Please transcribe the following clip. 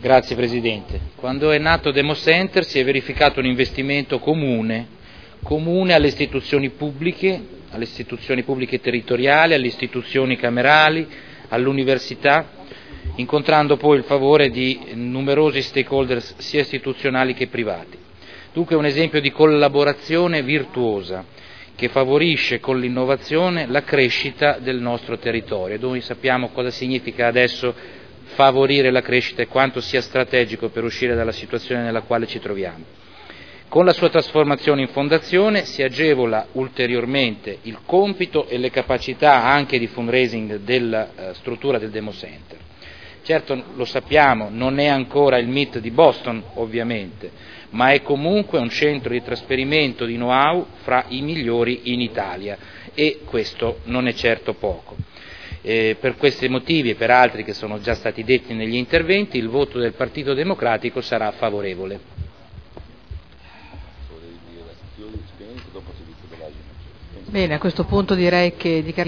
Grazie Presidente. Quando è nato Demo Center si è verificato un investimento comune alle istituzioni pubbliche territoriali, alle istituzioni camerali, all'università, incontrando poi il favore di numerosi stakeholders sia istituzionali che privati. Dunque è un esempio di collaborazione virtuosa che favorisce con l'innovazione la crescita del nostro territorio. Noi sappiamo cosa significa adesso favorire la crescita e quanto sia strategico per uscire dalla situazione nella quale ci troviamo. Con la sua trasformazione in fondazione si agevola ulteriormente il compito e le capacità anche di fundraising della struttura del Demo Center. Certo, lo sappiamo, non è ancora il MIT di Boston ovviamente, ma è comunque un centro di trasferimento di know-how fra i migliori in Italia e questo non è certo poco. Per questi motivi e per altri che sono già stati detti negli interventi, il voto del Partito Democratico sarà favorevole. Bene, a questo punto direi che